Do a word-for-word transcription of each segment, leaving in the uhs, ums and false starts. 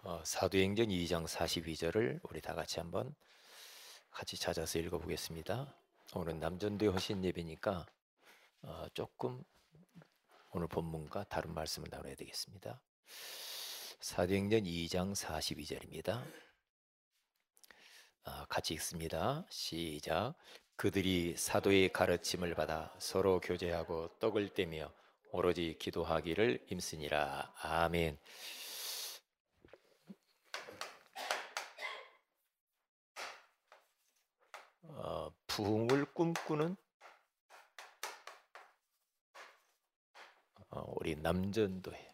어, 사도행전 이 장 사십이 절을 우리 다 같이 한번 같이 찾아서 읽어보겠습니다. 오늘 남전도의 허신 예배니까 어, 조금 오늘 본문과 다른 말씀을 나눠야 되겠습니다. 사도행전 이 장 사십이 절입니다. 어, 같이 읽습니다. 시작. 그들이 사도의 가르침을 받아 서로 교제하고 떡을 떼며 오로지 기도하기를 힘쓰니라. 아멘. 어, 부흥을 꿈꾸는 어, 우리 남전도회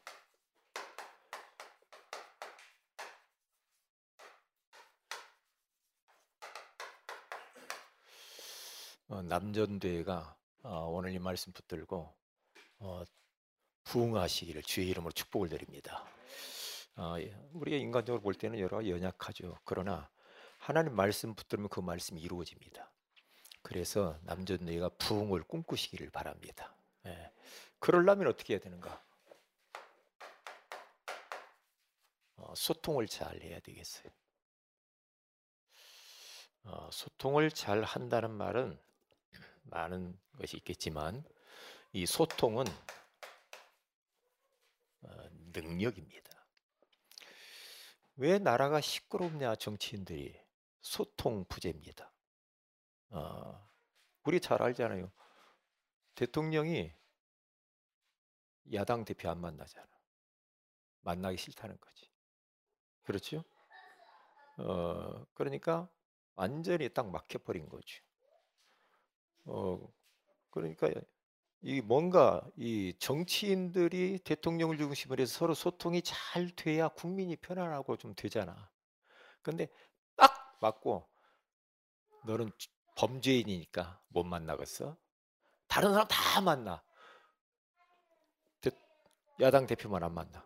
어, 남전도회가 어, 오늘 이 말씀 붙들고 어, 부흥하시기를 주의 이름으로 축복을 드립니다. 어, 우리가 인간적으로 볼 때는 여러 가지 연약하죠. 그러나 하나님 말씀 붙들면 그 말씀이 이루어집니다. 그래서 남전도회가 부흥을 꿈꾸시기를 바랍니다. 예. 그러려면 어떻게 해야 되는가? 어, 소통을 잘 해야 되겠어요. 어, 소통을 잘 한다는 말은 많은 것이 있겠지만 이 소통은 어, 능력입니다. 왜 나라가 시끄럽냐? 정치인들이 소통 부재입니다. 어, 우리 잘 알잖아요. 대통령이 야당 대표 안 만나잖아. 만나기 싫다는 거지. 그렇죠? 어, 그러니까 완전히 딱 막혀버린 거죠. 어, 그러니까 이 뭔가 이 정치인들이 대통령을 중심으로 해서 서로 소통이 잘 돼야 국민이 편안하고 좀 되잖아. 근데 딱 맞고 너는 범죄인이니까 못 만나겠어. 다른 사람 다 만나. 야당 대표만 안 만나.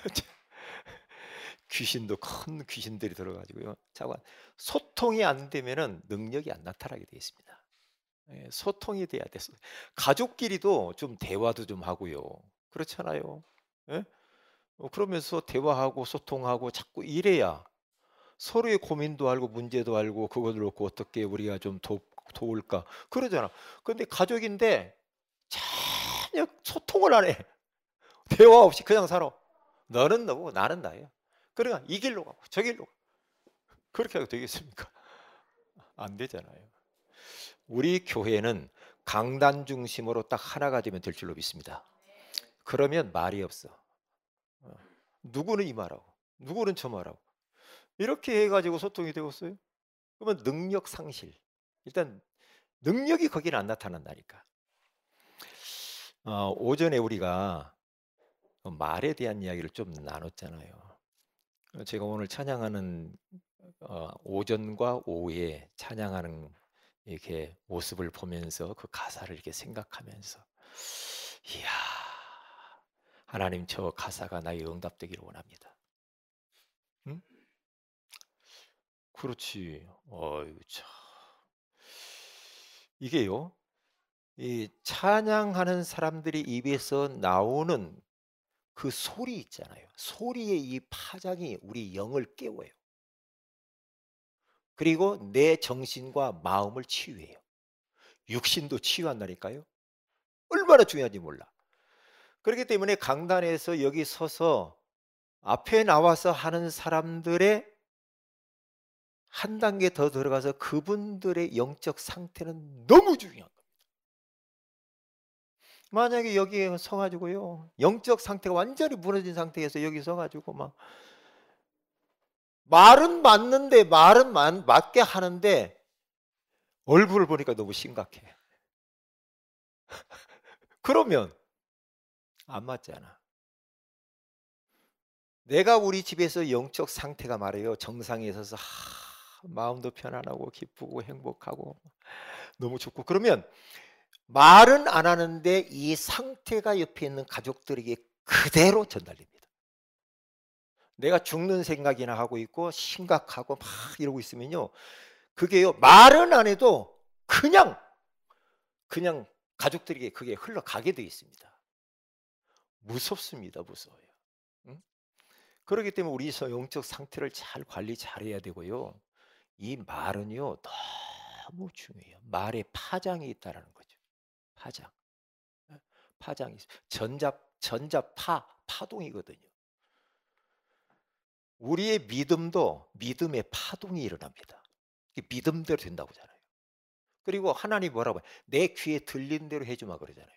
귀신도 큰 귀신들이 들어가지고요. 자꾸 소통이 안 되면은 능력이 안 나타나게 되어 있습니다. 예, 소통이 돼야 돼. 가족끼리도 좀 대화도 좀 하고요. 그렇잖아요. 예? 어, 그러면서 대화하고 소통하고 자꾸 이래야 서로의 고민도 알고 문제도 알고 그걸 놓고 어떻게 우리가 좀 도, 도울까 그러잖아. 근데 가족인데 전혀 소통을 안 해. 대화 없이 그냥 살아. 너는 너고 나는 나야. 그러니까 이 길로 가고 저 길로 가고. 그렇게 하고 되겠습니까? 안 되잖아요. 우리 교회는 강단 중심으로 딱 하나가 되면 될 줄로 믿습니다. 그러면 말이 없어. 어. 누구는 이 말하고 누구는 저 말하고 이렇게 해가지고 소통이 되었어요. 그러면 능력 상실. 일단 능력이 거기는 안 나타난다니까. 어, 오전에 우리가 말에 대한 이야기를 좀 나눴잖아요. 제가 오늘 찬양하는 어, 오전과 오후에 찬양하는 이렇게 모습을 보면서 그 가사를 이렇게 생각하면서 이야, 하나님 저 가사가 나의 응답되기를 원합니다. 응? 그렇지. 어유 참. 이게요. 이 찬양하는 사람들이 입에서 나오는 그 소리 있잖아요. 소리의 이 파장이 우리 영을 깨워요. 그리고 내 정신과 마음을 치유해요. 육신도 치유한다니까요. 얼마나 중요한지 몰라. 그렇기 때문에 강단에서 여기 서서 앞에 나와서 하는 사람들의 한 단계 더 들어가서 그분들의 영적 상태는 너무 중요한 겁니다. 만약에 여기에 서가지고요, 영적 상태가 완전히 무너진 상태에서 여기 서가지고 막 말은 맞는데 말은 맞, 맞게 하는데 얼굴을 보니까 너무 심각해. 그러면 안 맞잖아. 내가 우리 집에서 영적 상태가 말이에요, 정상에 있어서 하, 마음도 편안하고 기쁘고 행복하고 너무 좋고 그러면 말은 안 하는데 이 상태가 옆에 있는 가족들에게 그대로 전달됩니다. 내가 죽는 생각이나 하고 있고 심각하고 막 이러고 있으면요, 그게요 말은 안 해도 그냥 그냥 가족들에게 그게 흘러가게 되어 있습니다. 무섭습니다. 무서워요. 응? 그렇기 때문에 우리 서 영적 상태를 잘 관리 잘해야 되고요. 이 말은요 너무 중요해요. 말에 파장이 있다라는 거죠. 파장. 예. 파장이 있어. 전자 전자파 파동이거든요. 우리의 믿음도 믿음의 파동이 일어납니다. 이게 믿음대로 된다고 하잖아요. 그리고 하나님이 뭐라고 해요? "내 귀에 들리는 대로 해 주마." 그러잖아요.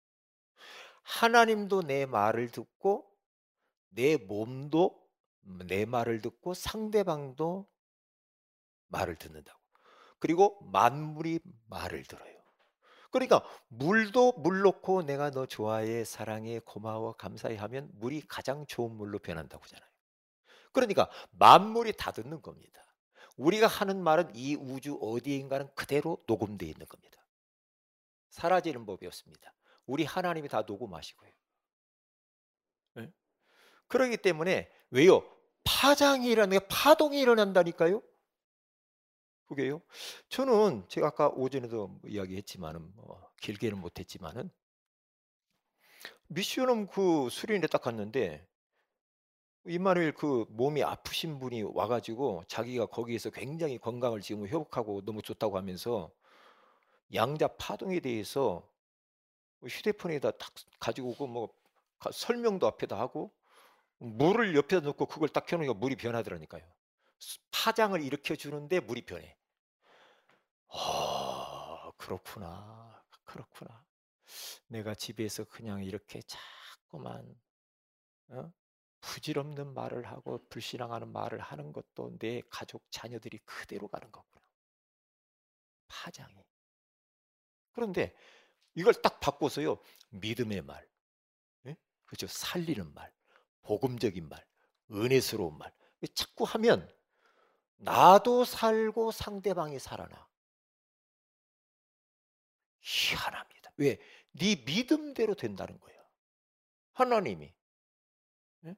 하나님도 내 말을 듣고 내 몸도 내 말을 듣고 상대방도 말을 듣는다고. 그리고 만물이 말을 들어요. 그러니까 물도 물 놓고 "내가 너 좋아해. 사랑해. 고마워. 감사해." 하면 물이 가장 좋은 물로 변한다고 하잖아요. 그러니까 만물이 다 듣는 겁니다. 우리가 하는 말은 이 우주 어디인가는 그대로 녹음되어 있는 겁니다. 사라지는 법이 없습니다. 우리 하나님이 다 녹음하시고요. 예? 그러기 때문에 왜요? 파장이 일어나는 게 파동이 일어난다니까요. 그게요. 저는 제가 아까 오전에도 뭐 이야기했지만은 뭐 길게는 못했지만은 미션홈 그 수련회 딱 갔는데 임마누엘 그 몸이 아프신 분이 와 가지고 자기가 거기에서 굉장히 건강을 지금 회복하고 너무 좋다고 하면서 양자 파동에 대해서 뭐 휴대폰에다 딱 가지고 오고 뭐 가 설명도 앞에다 하고 물을 옆에다 놓고 그걸 딱 켜 놓으니까 물이 변하더라니까요. 수 파장을 일으켜 주는데 물이 변해. 아 그렇구나. 그렇구나. 내가 집에서 그냥 이렇게 자꾸만 어 부질없는 말을 하고 불신앙하는 말을 하는 것도 내 가족 자녀들이 그대로 가는 거구나. 파장이. 그런데 이걸 딱 바꿔서요. 믿음의 말, 예? 그죠? 살리는 말, 복음적인 말, 은혜스러운 말. 자꾸 하면 나도 살고 상대방이 살아나. 희한합니다. 왜? 네 믿음대로 된다는 거예요. 하나님이. 예?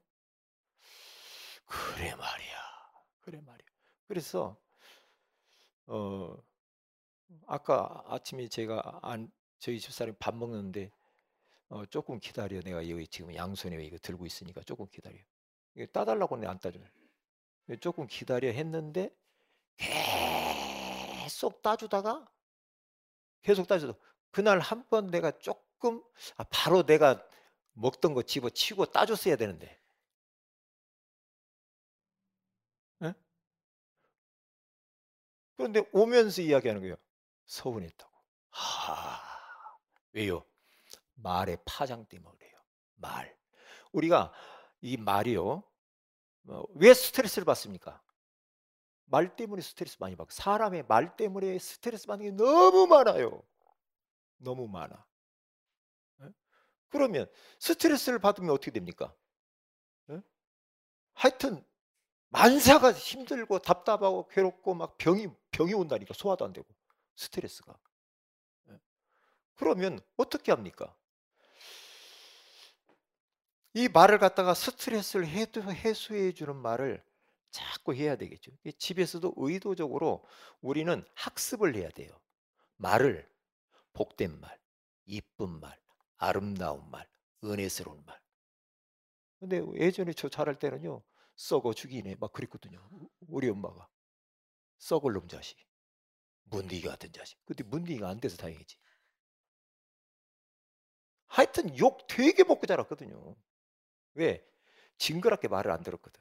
그래 말이야. 그래 말이야. 그래서 어 아까 아침에 제가 안 저희 집사람이 밥 먹는데 어 "조금 기다려. 내가 여기 지금 양손에 이거 들고 있으니까 조금 기다려." 이게 따 달라고 하는데 안 따줘요. 예 "조금 기다려." 했는데 계속 따주다가 계속 따줘서 그날 한 번 내가 쪼끔 아 바로 내가 먹던 거 집어치우고 따줬어야 되는데 예? 그런데 오면서 이야기하는 거예요. 서운했다고. 아 왜요? 말의 파장 때문에 그래요. 말. 우리가 이 말이요. 어 왜 스트레스를 받습니까? 말 때문에 스트레스 많이 받고 사람의 말 때문에 스트레스 받는 게 너무 많아요. 너무 많아. 예? 그러면 스트레스를 받으면 어떻게 됩니까? 예? 하여튼 만사가 힘들고 답답하고 괴롭고 막 병이 병이 온다니까 소화도 안 되고 스트레스가. 예. 그러면 어떻게 합니까? 이 말을 갖다가 스트레스를 해도 해소해 주는 말을 자꾸 해야 되겠죠. 이 집에서도 의도적으로 우리는 학습을 해야 돼요. 말을 복된 말, 이쁜 말, 아름다운 말, 은혜스러운 말. 근데 예전에 저 자랄 때는요. "썩어 죽이네." 막 그랬거든요. 우 우리 엄마가. "썩을 놈 자식. 문둥이 같은 자식." 근데 문둥이가 안 돼서 다행이지. 하여튼 욕 되게 먹고 자랐거든요. 왜? 징그럽게 말을 안 들었거든.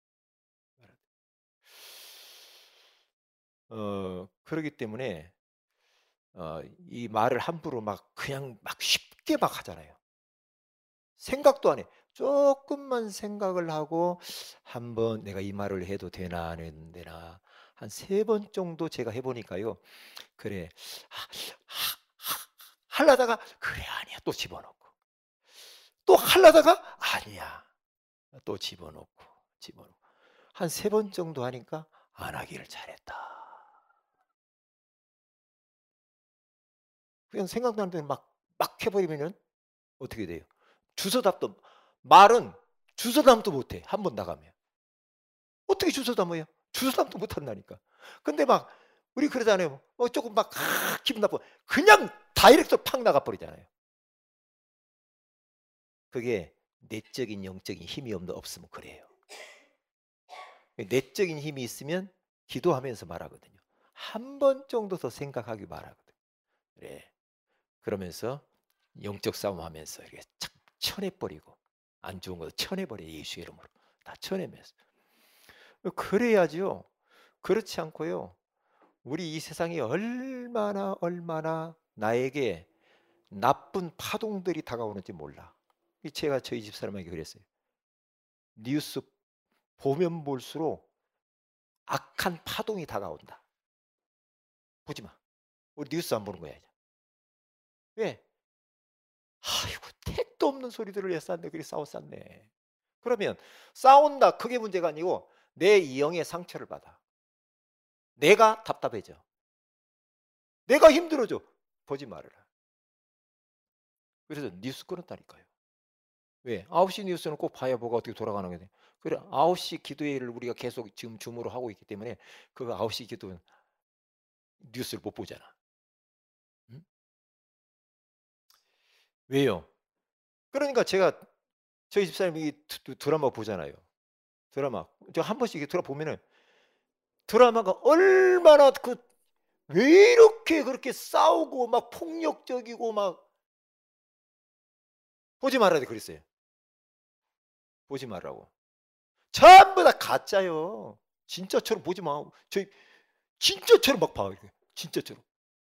어 그러기 때문에 어 이 말을 함부로 막 그냥 막 쉽게 막 하잖아요. 생각도 안 해. 쪼끔만 생각을 하고 '한번 내가 이 말을 해도 되나 안 되나.' 한 세 번 정도 제가 해 보니까요. 그래. 하 하 하 하려다가 '그래 아니야.' 또 집어넣고. 또 하려다가 '아니야.' 또 집어넣고, 집어넣고. 한 세 번 정도 하니까 '안 하기를 잘했다.' 그냥 생각나는 대로 막 막 해 버리면은 어떻게 돼요? 주워담도 말은 주워담도 못해 한 번 나가면. 어떻게 주워담아요? 주워담도 못한다니까. 근데 막 우리 그러잖아요. 어 쪼금 막 아 기분 나쁘면 그냥 다이렉트로 팍 나가 버리잖아요. 그게 내적인 영적인 힘이 없는 없으면 그래요. 내적인 힘이 있으면 기도하면서 말하거든요. 한 번 정도 더 생각하기 말하거든요. 그래. 그러면서 영적 싸움하면서 이렇게 착 쳐내버리고 안 좋은 거 쳐내버려 예수의 이름으로 다 쳐내면서 그래야지요. 그렇지 않고요. 우리 이 세상이 얼마나 얼마나 나에게 나쁜 파동들이 다가오는지 몰라. 제가 저희 집사람에게 그랬어요. 뉴스 보면 볼수록 악한 파동이 다가온다. 보지 마. 우리 뉴스 안 보는 거야. 이제. 왜? 아이고 택도 없는 소리들을 왜 쌌네. 그리 싸워 쌌네. 그러면 싸운다 그게 문제가 아니고 내 영의 상처를 받아. 내가 답답해져. 내가 힘들어져. 보지 말아라. 그래서 뉴스 끊었다니까요. 왜? 아홉 시 뉴스는 꼭 봐야 뭐가 어떻게 돌아가는 거예요. 그래 아홉 시 기도회를 우리가 계속 지금 줌으로 하고 있기 때문에 그 아홉 시 기도 뉴스를 못 보잖아. 응? 왜요? 그러니까 제가 저희 집사님이 드라마 보잖아요. 드라마. 저 한 번씩 드라마 보면은 드라마가 얼마나 그 왜 이렇게 그렇게 싸우고 막 폭력적이고 막 보지 말아야 돼 그랬어요. 보지 말라고. 전부 다 가짜요. 진짜처럼 보지 마. 저희 진짜처럼 막 봐. 진짜처럼.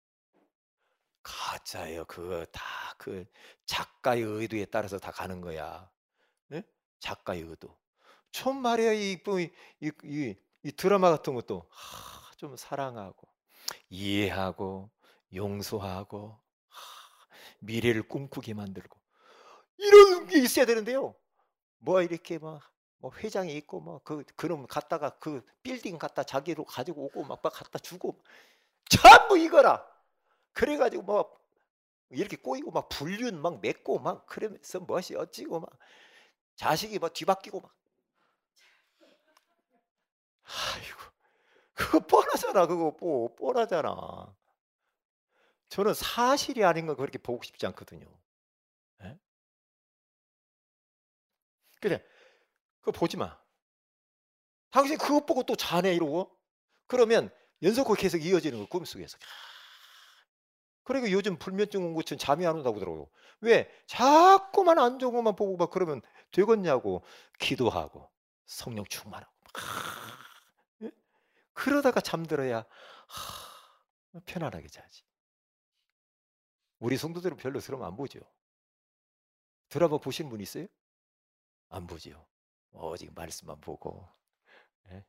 가짜예요. 그거 다 그 작가의 의도에 따라서 다 가는 거야. 네? 작가의 의도. 좀 말이야 이, 이, 이, 이, 이 드라마 같은 것도 하, 좀 사랑하고 이해하고 용서하고 하, 미래를 꿈꾸게 만들고 이런 게 있어야 되는데요. 뭐 이렇게 막 뭐 회장이 있고 뭐 그 그놈 갖다가 그 빌딩 갖다 자기로 가지고 오고 막, 막 갖다 주고 전부 이거라. 그래가지고 뭐 이렇게 꼬이고 막 불륜 막 맺고 막 그러면서 멋이 어찌고 막 자식이 막 뒤바뀌고 막 아이고 그거 뻔하잖아. 그거 뭐 뻔하잖아. 저는 사실이 아닌 거 그렇게 보고 싶지 않거든요. 예? 그래 그거 보지 마. 당신 그것 보고 또 자네 이러고 그러면 연속으로 계속 이어지는 거 꿈속에서. 그리고 요즘 불면증 온 것처럼 잠이 안 온다고 그러더라고요. 왜? 자꾸만 안 좋은 것만 보고 막 그러면 되겠냐고. 기도하고 성령 충만하고 막. 예? 그러다가 잠들어야 하, 편안하게 자지. 우리 성도들은 별로 드라마 안 보죠. 드라마 보신 분 있어요? 안 보죠. 오직 말씀만 보고. 예?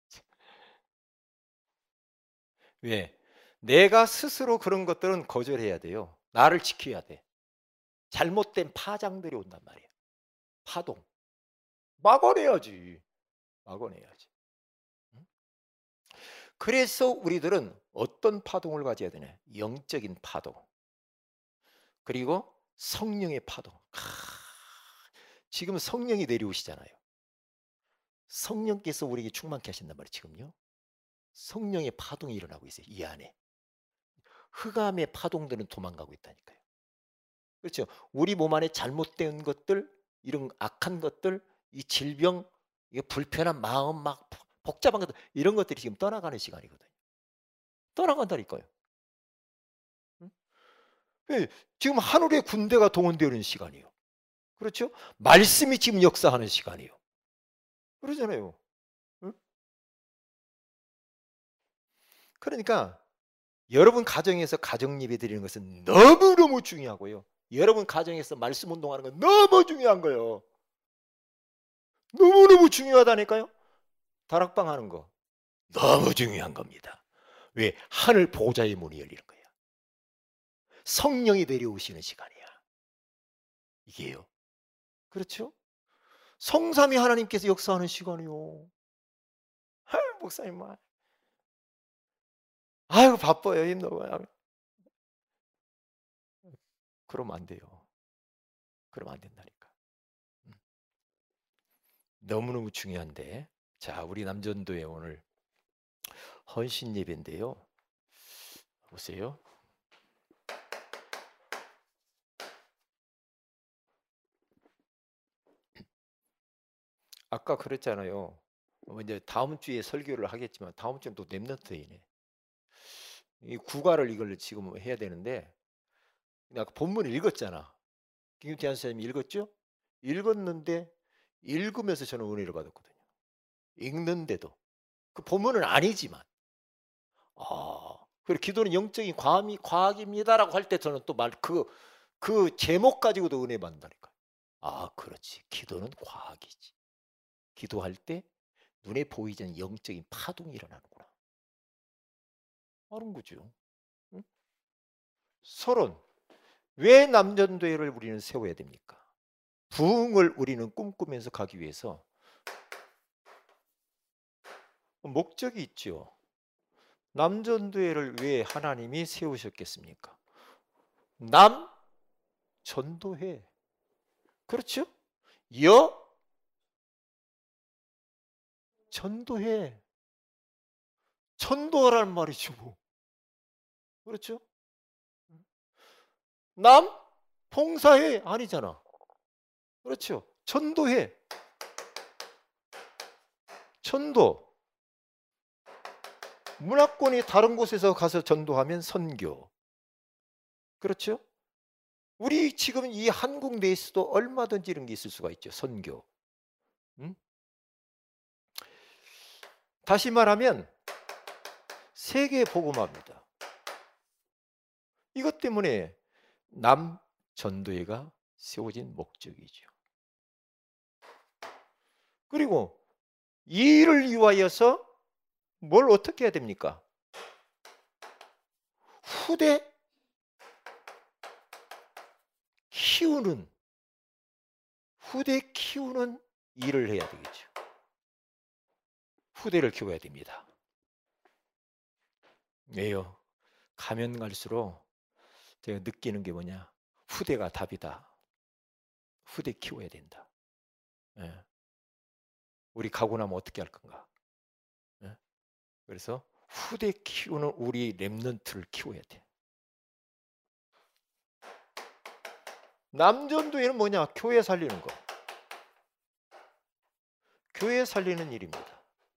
왜? 내가 스스로 그런 것들은 거절해야 돼요. 나를 지켜야 돼. 잘못된 파장들이 온단 말이에요. 파동. 막아내야지. 막아내야지. 응? 그래서 우리들은 어떤 파동을 가져야 되냐? 영적인 파동. 그리고 성령의 파동. 크, 지금 성령이 내려오시잖아요. 성령께서 우리에게 충만케 하신단 말이에요. 지금요. 성령의 파동이 일어나고 있어요. 이 안에. 흑암의 파동들은 도망가고 있다니까요. 그렇죠. 우리 몸 안에 잘못된 것들, 이런 악한 것들, 이 질병, 이 불편한 마음, 막 복잡한 것들, 이런 것들이 지금 떠나가는 시간이거든요. 떠나간다니까요. 응? 예, 지금 하늘의 군대가 동원되는 시간이에요. 그렇죠? 말씀이 지금 역사하는 시간이에요. 그러잖아요. 응? 그러니까 여러분 가정에서 가정 예배 드리는 것은 너무너무 중요하고요. 여러분 가정에서 말씀 운동하는 건 너무 중요한 거예요. 너무너무 중요하다니까요. 다락방 하는 거 너무 중요한 겁니다. 왜? 하늘 보좌의 문이 열리는 거예요. 성령이 내려오시는 시간이야. 이게요. 그렇죠? 성삼위 하나님께서 역사하는 시간이요. 아, 목사님 말. 아유 바빠요 힘들어요. 그러면 안 돼요. 그러면 안 된다니까. 음. 너무너무 중요한데. 자, 우리 남전도에 오늘 헌신 예배인데요. 보세요. 아까 그랬잖아요. 어 이제 다음 주에 설교를 하겠지만 다음 주는 또 렘넌트이네. 이 국어를 이걸 지금 해야 되는데 내가 본문을 읽었잖아. 김기태 선생님이 읽었죠? 읽었는데 읽으면서 저는 은혜를 받았거든요. 읽는데도. 그 본문은 아니지만. 아. 그리고 기도는 영적인 과함이 과학입니다라고 할 때 저는 또 말 그 그 제목 가지고도 은혜 받는다니까요. 아 그렇지. 기도는 과학이지. 기도할 때 눈에 보이지 않는 영적인 파동이 일어나는구나. 하는 거죠. 응? 서론. 왜 남전도회를 우리는 세워야 됩니까? 부흥을 우리는 꿈꾸면서 가기 위해서 목적이 있죠. 남전도회를 왜 하나님이 세우셨겠습니까? 남 전도회. 그렇죠? 여 전도회. 전도하라는 말이죠. 뭐. 그렇죠? 남 봉사회 아니잖아. 그렇죠? 전도회. 전도. 문화권이 다른 곳에서 가서 전도하면 선교. 그렇죠? 우리 지금 이 한국 내에서도 얼마든지 이런 게 있을 수가 있죠. 선교. 음? 다시 말하면 세계 복음화입니다. 이것 때문에 남 전도회가 세워진 목적이죠. 그리고 이 일을 위하여서 뭘 어떻게 해야 됩니까? 후대 키우는 후대 키우는 일을 해야 되겠죠. 후대를 키워야 됩니다. 왜요? 가면 갈수록 제가 느끼는 게 뭐냐? 후대가 답이다. 후대 키워야 된다. 예. 우리 가고 나면 어떻게 할 건가? 예. 그래서 후대 키우는 우리 렘넌트를 키워야 돼. 남전도회는 뭐냐? 교회 살리는 거. 교회 살리는 일입니다.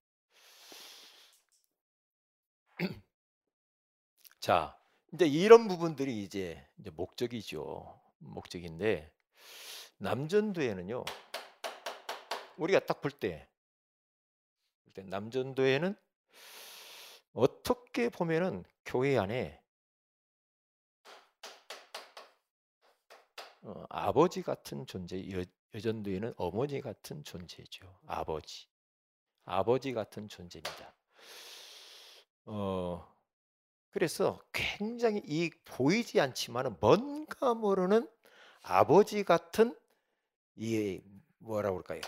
자, 이제 이런 부분들이 이제, 이제 목적이죠. 목적인데 남전도회는요. 우리가 딱 볼 때, 볼 때 남전도회는 어떻게 보면은 교회 안에 어, 아버지 같은 존재, 여, 여전도회는 어머니 같은 존재죠. 아버지. 아버지 같은 존재입니다. 어, 그래서 굉장히 이 보이지 않지만은 뭔가 모르는 아버지 같은 이 뭐라 그럴까요?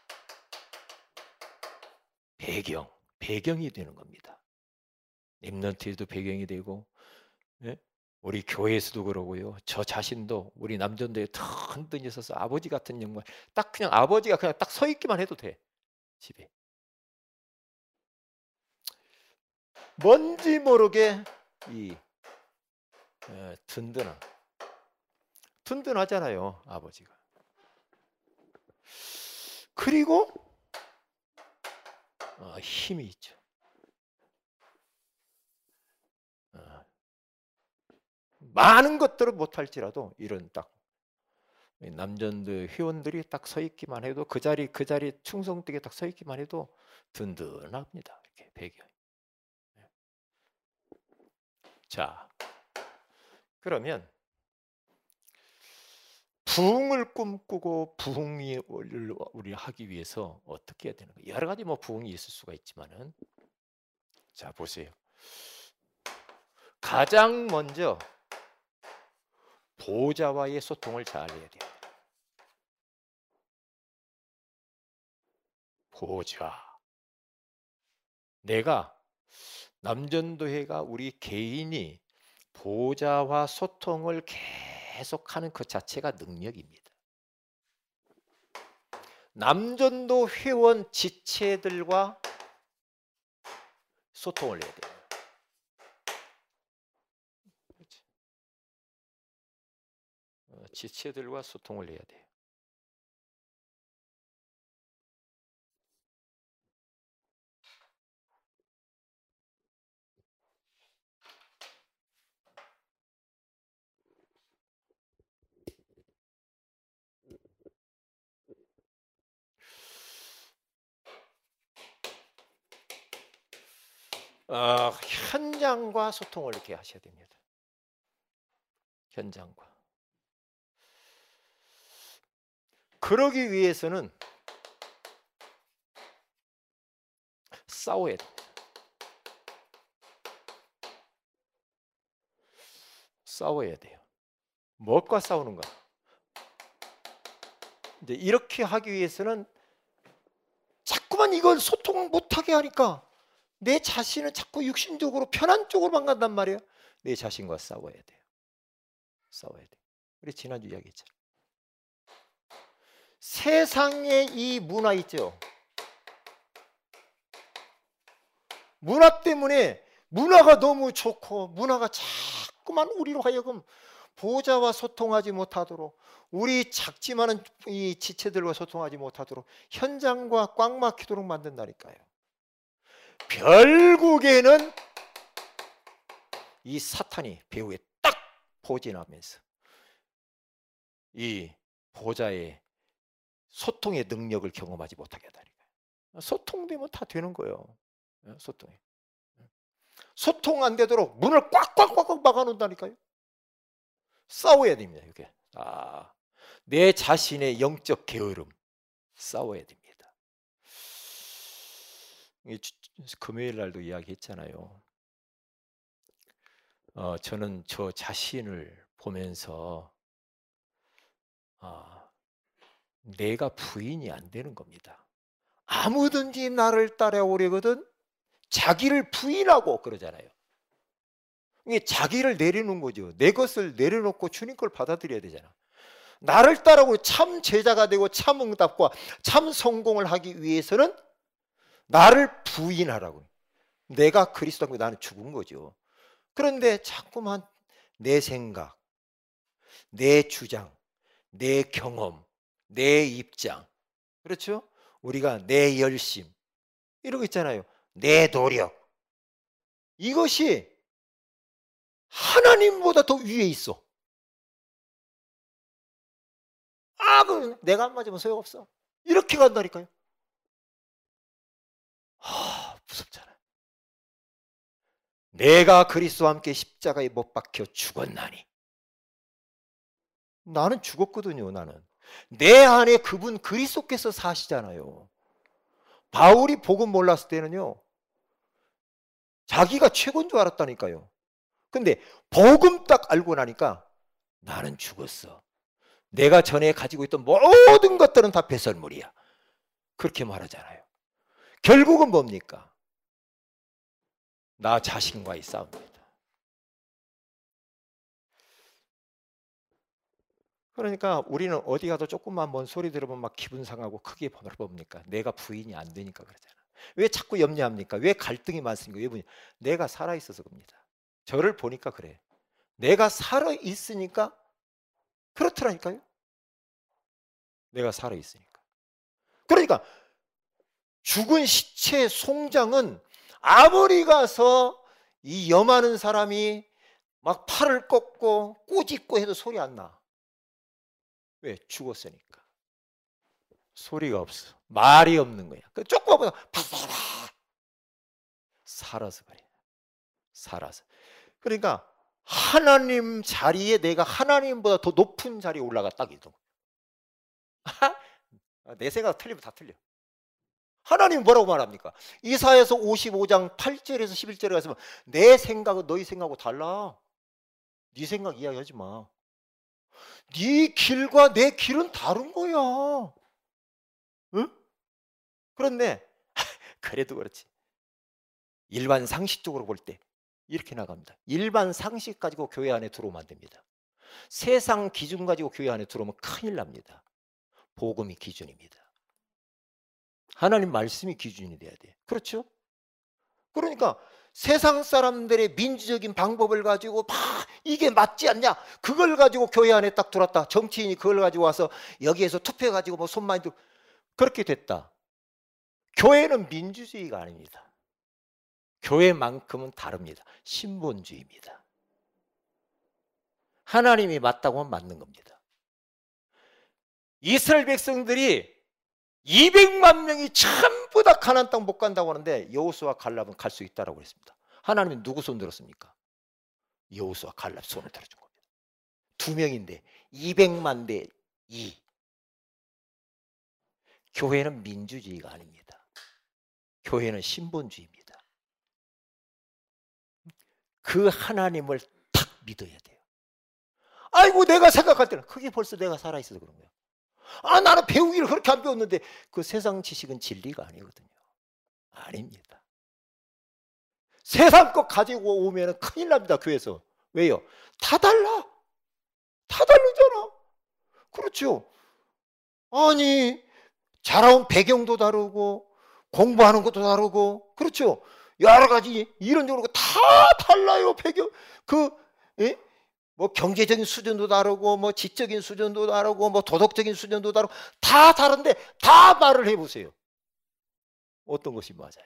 배경, 배경이 되는 겁니다. 렘넌트에도 배경이 되고, 예? 우리 교회에서도 그러고요. 저 자신도 우리 남전도에 턱 흔들려 서서 아버지 같은 영광, 딱 그냥 아버지가 그냥 딱 서 있기만 해도 돼. 집에. 뭔지 모르게 이 에, 든든한, 든든하잖아요, 아버지가. 그리고 어, 힘이 있죠. 어, 많은 것들을 못할지라도 이런 딱 남전도 회원들이 딱 서 있기만 해도 그 자리 그 자리 충성되게 딱 서 있기만 해도 든든합니다. 이렇게 배경. 자, 그러면 부흥을 꿈꾸고 부흥을 우리 하기 위해서 어떻게 해야 되는 거예요? 여러 가지 뭐 부흥이 있을 수가 있지만은 자 보세요. 가장 먼저 보호자와의 소통을 잘 해야 돼요. 보호자. 내가 남전도회가 우리 개인이 보호자와 소통을 계속하는 그 자체가 능력입니다. 남전도 회원 지체들과 소통을 해야 돼요. 어, 지체들과 소통을 해야 돼요. 어, 현장과 소통을 이렇게 하셔야 됩니다. 현장과. 그러기 위해서는 싸워야 됩니다. 싸워야 돼요. 무엇과 싸우는가? 이제 이렇게 하기 위해서는 자꾸만 이걸 소통 못하게 하니까 내 자신은 자꾸 육신적으로 편한 쪽으로만 간단 말이에요. 내 자신과 싸워야 돼요. 싸워야 돼요. 우리 지난주 이야기했잖아요. 세상에 이 문화 있죠. 문화 때문에 문화가 너무 좋고 문화가 자꾸만 우리로 하여금 보호자와 소통하지 못하도록, 우리 작지만은 이 지체들과 소통하지 못하도록 현장과 꽉 막히도록 만든다니까요. 결국에는 이 사탄이 배후에 딱 포진하면서 이 보호자의 소통의 능력을 경험하지 못하게 하다니까요. 소통되면 다 되는 거예요. 소통이. 소통 안 되도록 문을 꽉꽉꽉꽉 막아놓는다니까요. 싸워야 됩니다. 이게. 아, 내 자신의 영적 게으름 싸워야 됩니다. 금요일 날도 이야기했잖아요. 어, 저는 저 자신을 보면서 아, 내가 부인이 안 되는 겁니다. 아무든지 나를 따라오려거든 자기를 부인하고 그러잖아요. 이게 자기를 내려놓는 거죠. 내 것을 내려놓고 주님 걸 받아들여야 되잖아. 나를 따라오고 참 제자가 되고 참 응답과 참 성공을 하기 위해서는 나를 부인하라고. 내가 그리스도고 나는 죽은 거죠. 그런데 자꾸만 내 생각, 내 주장, 내 경험, 내 입장, 그렇죠? 우리가 내 열심 이러고 있잖아요. 내 노력, 이것이 하나님보다 더 위에 있어. 아, 그 내가 안 맞으면 소용없어. 이렇게 간다니까요. 아, 무섭잖아요. 내가 그리스도와 함께 십자가에 못 박혀 죽었나니. 나는 죽었거든요. 나는 내 안에 그분 그리스도께서 사시잖아요. 바울이 복음 몰랐을 때는요, 자기가 최고인 줄 알았다니까요. 근데 복음 딱 알고 나니까 나는 죽었어. 내가 전에 가지고 있던 모든 것들은 다 배설물이야. 그렇게 말하잖아요. 결국은 뭡니까? 나 자신과의 싸움입니다. 그러니까 우리는 어디 가도 조금만 뭔 소리 들으면 막 기분 상하고 크게 벌어봅니까? 내가 부인이 안 되니까 그러잖아. 왜 자꾸 염려합니까? 왜 갈등이 많습니까? 왜 보니? 내가 살아있어서 그럽니다. 저를 보니까 그래. 내가 살아있으니까 그렇더라니까요. 내가 살아있으니까. 그러니까 죽은 시체 송장은 아무리 가서 이 염하는 사람이 막 팔을 꺾고 꼬집고 해도 소리 안 나. 왜? 죽었으니까. 소리가 없어. 말이 없는 거야. 조금 보다 바사라 살아서 그래. 살아서. 그러니까 하나님 자리에 내가 하나님보다 더 높은 자리에 올라가 딱 있던 거야. 내 생각 틀리면 다 틀려. 하나님 뭐라고 말합니까? 이사야서 오십오 장 팔 절에서 십일 절에 가서 내 생각은 너희 생각하고 달라. 네 생각 이야기하지 마. 네 길과 내 길은 다른 거야. 응? 그런데 그래도 그렇지. 일반 상식적으로 볼 때 이렇게 나갑니다. 일반 상식 가지고 교회 안에 들어오면 안 됩니다. 세상 기준 가지고 교회 안에 들어오면 큰일 납니다. 복음이 기준입니다. 하나님 말씀이 기준이 돼야 돼. 그렇죠? 그러니까 세상 사람들의 민주적인 방법을 가지고 막 이게 맞지 않냐? 그걸 가지고 교회 안에 딱 들어왔다. 정치인이 그걸 가지고 와서 여기에서 투표해 가지고 뭐 손 많이 들고 그렇게 됐다. 교회는 민주주의가 아닙니다. 교회만큼은 다릅니다. 신본주의입니다. 하나님이 맞다고 하면 맞는 겁니다. 이스라엘 백성들이 이백만 명이 전부 다 가나안 땅 못 간다고 하는데 여호수아 갈렙은 갈 수 있다라고 했습니다. 하나님은 누구 손 들었습니까? 여호수아 갈렙 손을 들어준 겁니다. 두 명인데 이백만 대 이. 교회는 민주주의가 아닙니다. 교회는 신본주의입니다. 그 하나님을 딱 믿어야 돼요. 아이고 내가 생각할 때는 그게 벌써 내가 살아있어서 그런 거예요. 아 나는 배우기를 그렇게 안 배웠는데 그 세상 지식은 진리가 아니거든요. 아닙니다. 세상 것 가지고 오면 큰일 납니다. 교회에서. 왜요? 다 달라. 다 다르잖아. 그렇죠. 아니 자라온 배경도 다르고 공부하는 것도 다르고 그렇죠. 여러 가지 이런저런 거 다 달라요. 배경 그 예? 뭐 경제적인 수준도 다르고 뭐 지적인 수준도 다르고 뭐 도덕적인 수준도 다르고 다 다른데 다 말을 해보세요. 어떤 것이 맞아요?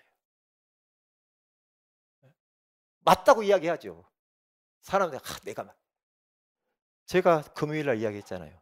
맞다고 이야기하죠. 사람들 아, 내가 맞. 제가 금요일 날 이야기했잖아요.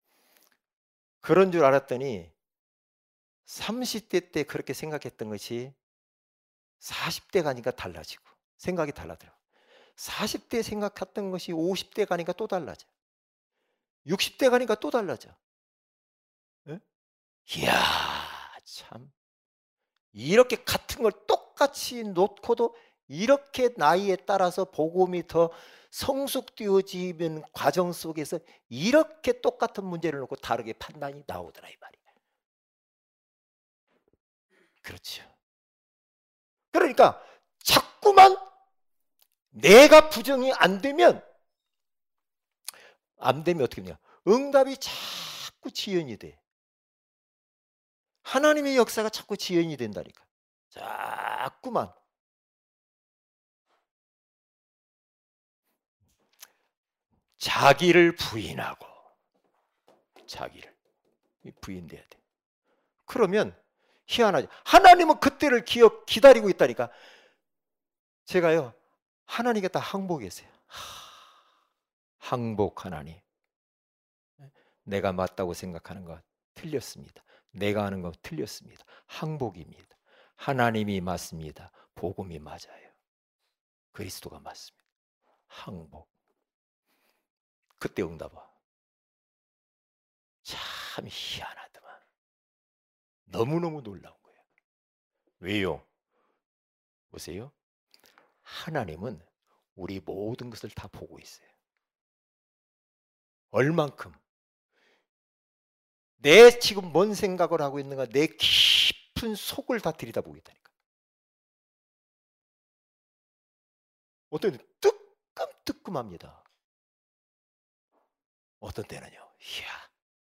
그런 줄 알았더니 삼십 대 때 그렇게 생각했던 것이 사십 대 가니까 달라지고 생각이 달라져요. 사십 대 생각했던 것이 오십 대 가니까 또 달라져. 육십 대 가니까 또 달라져. 예? 이야 참 이렇게 같은 걸 똑같이 놓고도 이렇게 나이에 따라서 복음이 더 성숙되어지는 과정 속에서 이렇게 똑같은 문제를 놓고 다르게 판단이 나오더라 이 말이에요. 그렇죠. 그러니까 자꾸만 내가 부정이 안 되면 안 되면 어떻게 되냐? 응답이 자꾸 지연이 돼. 하나님의 역사가 자꾸 지연이 된다니까. 자꾸만. 자기를 부인하고 자기를 부인돼야 돼. 그러면 희한하죠. 하나님은 그때를 기억 기다리고 있다니까. 제가요 하나님께 다 항복했어요. 항복 하나님. 내가 맞다고 생각하는 것 틀렸습니다. 내가 하는 건 틀렸습니다. 항복입니다. 하나님이 맞습니다. 복음이 맞아요. 그리스도가 맞습니다. 항복. 그때 응답 와. 참 희한하더만. 너무너무 놀라운 거예요. 왜요? 보세요. 하나님은 우리 모든 것을 다 보고 있어요. 얼만큼 내 지금 뭔 생각을 하고 있는가 내 깊은 속을 다 들여다보고 있다니까. 어떤 때는 뜨끔뜨끔합니다. 어떤 때는요. 이야.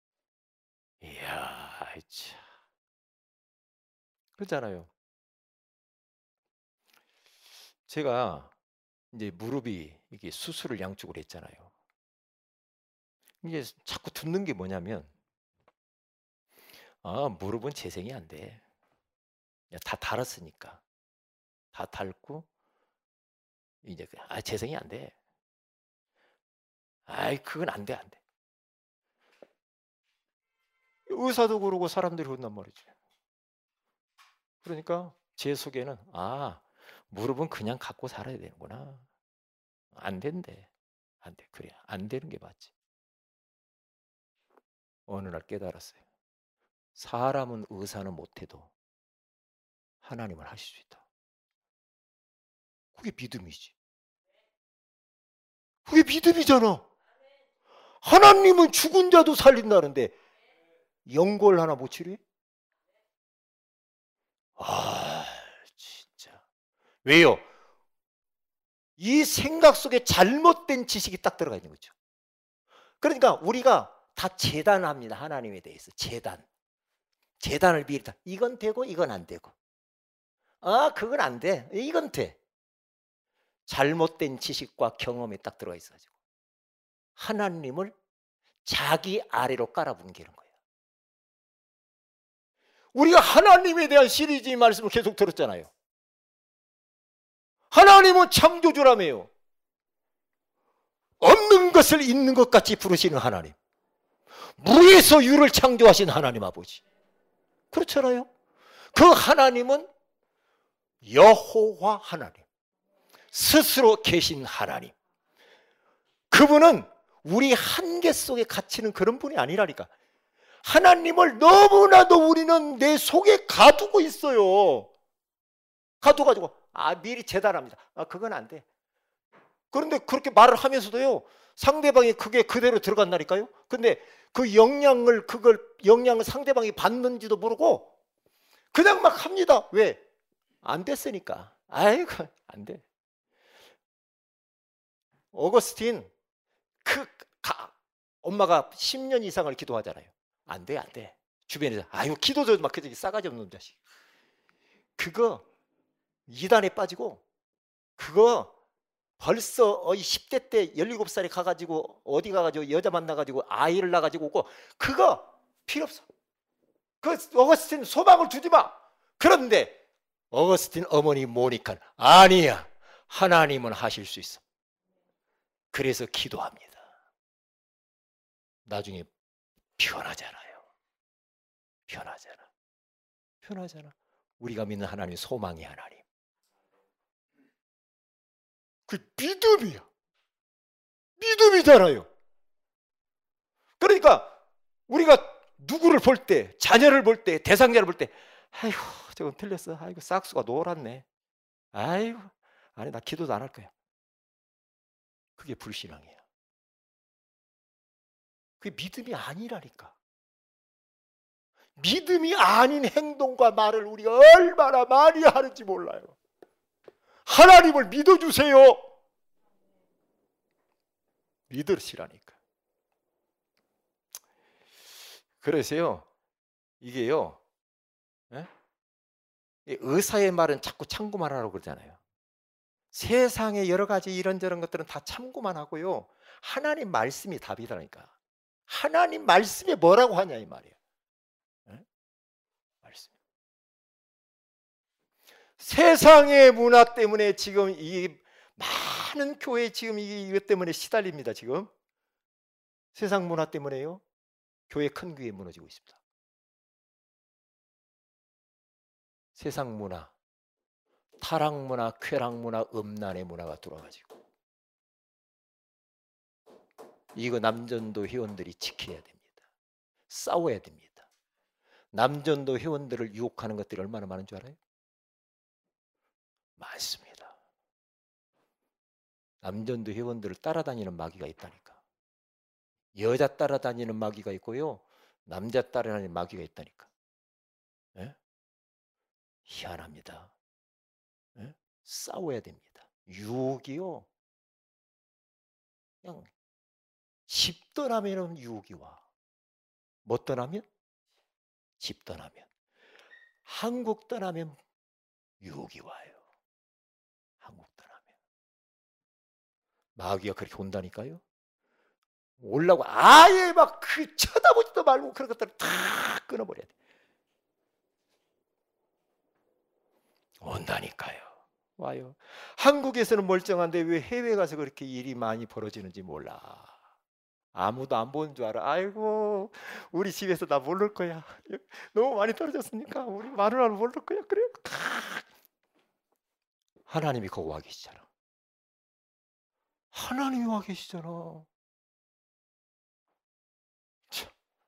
이야. 참. 그렇잖아요. 제가 이제 무릎이 이게 수술을 양쪽으로 했잖아요. 이게 자꾸 듣는 게 뭐냐면 아, 무릎은 재생이 안 돼. 다 닳았으니까. 다 닳고 이제 아, 재생이 안 돼. 아이, 그건 안 돼, 안 돼. 의사도 그러고 사람들이 그런단 말이지. 그러니까 제 속에는 아, 무릎은 그냥 갖고 살아야 되는구나. 안 된대. 안 돼. 그래. 안 되는 게 맞지. 어느 날 깨달았어요. 사람은 의사는 못해도 하나님은 하실 수 있다. 그게 믿음이지. 그게 믿음이잖아. 하나님은 죽은 자도 살린다는데 영골 하나 못 치료해? 아, 진짜. 왜요? 이 생각 속에 잘못된 지식이 딱 들어가 있는 거죠. 그러니까 우리가 다 재단합니다. 하나님에 대해서. 재단. 재단을 비롯한 이건 되고 이건 안 되고. 아, 그건 안 돼. 이건 돼. 잘못된 지식과 경험이 딱 들어가 있어가지고 하나님을 자기 아래로 깔아뭉개는 거예요. 우리가 하나님에 대한 시리즈 말씀을 계속 들었잖아요. 하나님은 창조주라며요. 없는 것을 있는 것 같이 부르시는 하나님. 무에서 유를 창조하신 하나님 아버지. 그렇잖아요. 그 하나님은 여호와 하나님. 스스로 계신 하나님. 그분은 우리 한계 속에 갇히는 그런 분이 아니라니까. 하나님을 너무나도 우리는 내 속에 가두고 있어요. 가둬가지고 아 미리 재단합니다. 아 그건 안 돼. 그런데 그렇게 말을 하면서도요, 상대방이 그게 그대로 들어간다니까요. 근데 그 영향을 그걸 영향을 상대방이 받는지도 모르고 그냥 막 합니다. 왜? 안 됐으니까. 아이고 안 돼. 어거스틴 그 가, 엄마가 십 년 이상을 기도하잖아요. 안 돼, 안 돼. 주변에서 아유 기도도 막 그저기 싸가지 없는 자식. 그거 이단에 빠지고 그거 벌써 십 대 때 열일곱 살에 가가지고 어디 가가지고 여자 만나가지고 아이를 낳아가지고 오고 그거 필요 없어. 그 어거스틴 소망을 두지 마. 그런데 어거스틴 어머니 모니카는 아니야. 하나님은 하실 수 있어. 그래서 기도합니다. 나중에 변하잖아요. 변하잖아. 변하잖아. 우리가 믿는 하나님 소망의 하나님. 그 믿음이야. 믿음이잖아요. 그러니까 우리가 누구를 볼 때, 자녀를 볼 때, 대상자를 볼 때, 아이고 저건 틀렸어. 아이고 싹수가 노랗네. 아이고 아니 나 기도도 안 할 거야. 그게 불신앙이야. 그게 믿음이 아니라니까. 믿음이 아닌 행동과 말을 우리가 얼마나 많이 하는지 몰라요. 하나님을 믿어주세요. 믿으시라니까. 그래서요, 이게요, 에? 의사의 말은 자꾸 참고만 하라고 그러잖아요. 세상에 여러 가지 이런저런 것들은 다 참고만 하고요, 하나님 말씀이 답이라니까. 하나님 말씀이 뭐라고 하냐 이 말이에요. 에? 말씀. 세상의 문화 때문에 지금 이 많은 교회 지금 이것 때문에 시달립니다. 지금 세상 문화 때문에요. 교회 큰 교회 무너지고 있습니다. 세상 문화, 타락 문화, 쾌락 문화, 음란의 문화가 들어와가지고 이거 남전도 회원들이 지켜야 됩니다. 싸워야 됩니다. 남전도 회원들을 유혹하는 것들이 얼마나 많은 줄 알아요? 많습니다. 남전도 회원들을 따라다니는 마귀가 있다니까. 여자 따라다니는 마귀가 있고요, 남자 따라다니는 마귀가 있다니까. 예? 희한합니다. 예? 싸워야 됩니다. 유혹이요, 그냥 집 떠나면 유혹이 와. 뭐 떠나면? 집 떠나면. 한국 떠나면 유혹이 와요. 한국 떠나면. 마귀가 그렇게 온다니까요. 올라고 아예 막 그 쳐다보지도 말고 그런 것들을 다 끊어버려야 돼. 온다니까요. 와요. 한국에서는 멀쩡한데 왜 해외 가서 그렇게 일이 많이 벌어지는지 몰라. 아무도 안 보는 줄 알아. 아이고 우리 집에서 나 모를 거야. 너무 많이 떨어졌으니까 우리 마누라는 모를 거야. 그래. 하나님이 거기 와 계시잖아. 하나님이 와 계시잖아. 참.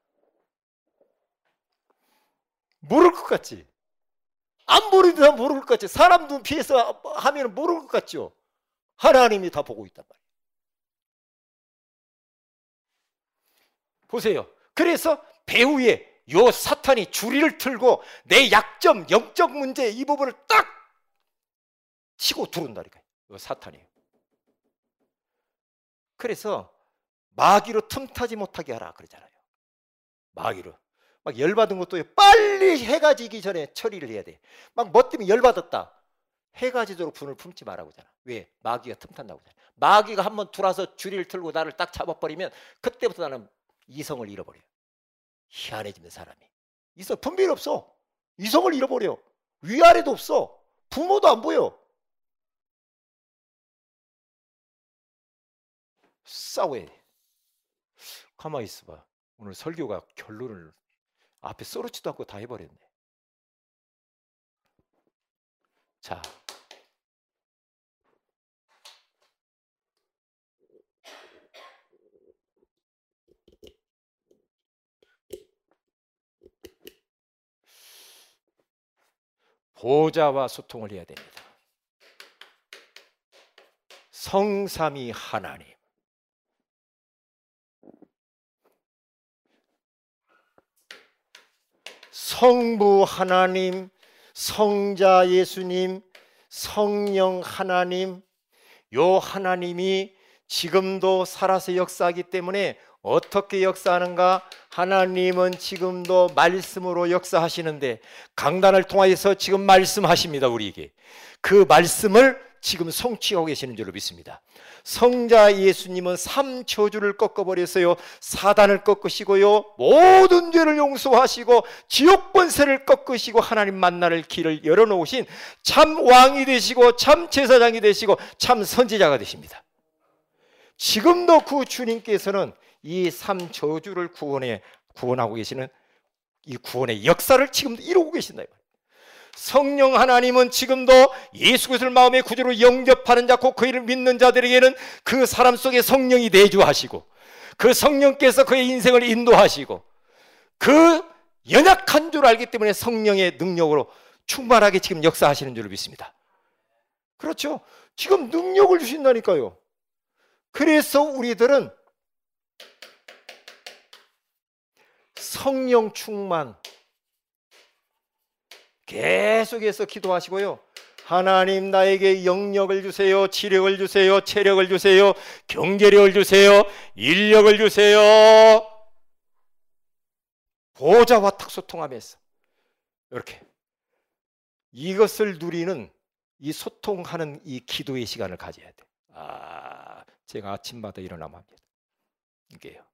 모를 것 같지? 안 모르는 사람 모를 것 같지? 사람 눈 피해서 하면 모를 것 같죠? 하나님이 다 보고 있단 말이에요. 보세요. 그래서 배후에 요 사탄이 주리를 틀고 내 약점, 영적 문제 이 부분을 딱 치고 들어온다니까요. 요 사탄이에요. 그래서 마귀로 틈타지 못하게 하라 그러잖아요. 마귀로. 막 열받은 것도 빨리 해가 지기 전에 처리를 해야 돼. 막 뭐 때문에 열받았다. 해가 지도록 분을 품지 말라고 하잖아. 왜? 마귀가 틈탄다고 하잖아. 마귀가 한번 들어와서 주리를 틀고 나를 딱 잡아버리면 그때부터 나는 이성을 잃어버려요. 희한해지는 사람이. 이성 분별이 없어. 이성을 잃어버려. 위아래도 없어. 부모도 안 보여. 싸워야 돼. 가만히 있어봐. 오늘 설교가 결론을 앞에 썰어치도 않고 다 해버렸네. 자, 보좌와 소통을 해야 됩니다. 성삼위 하나님, 성부 하나님, 성자 예수님, 성령 하나님, 요 하나님이 지금도 살아서 역사하기 때문에 어떻게 역사하는가? 하나님은 지금도 말씀으로 역사하시는데 강단을 통하여서 지금 말씀하십니다. 우리에게 그 말씀을 지금 성취하고 계시는 줄로 믿습니다. 성자 예수님은 삼저주를 꺾어버렸어요. 사단을 꺾으시고요, 모든 죄를 용서하시고 지옥 권세를 꺾으시고 하나님 만날 길을 열어놓으신 참 왕이 되시고 참 제사장이 되시고 참 선지자가 되십니다. 지금도 그 주님께서는 이 삼저주를 구원해 구원하고 계시는 이 구원의 역사를 지금도 이루고 계신다. 성령 하나님은 지금도 예수 그리스도를 마음의 구주로 영접하는 자, 곧 그 이를 믿는 자들에게는 그 사람 속에 성령이 내주하시고 그 성령께서 그의 인생을 인도하시고 그 연약한 줄 알기 때문에 성령의 능력으로 충만하게 지금 역사하시는 줄 믿습니다. 그렇죠? 지금 능력을 주신다니까요. 그래서 우리들은 성령 충만 계속해서 기도하시고요, 하나님 나에게 영력을 주세요, 지력을 주세요, 체력을 주세요, 경제력을 주세요, 인력을 주세요. 보좌와 탁 소통하면서 이렇게 이것을 누리는 이 소통하는 이 기도의 시간을 가져야 돼. 아, 제가 아침마다 일어나면 합니다. 이게요.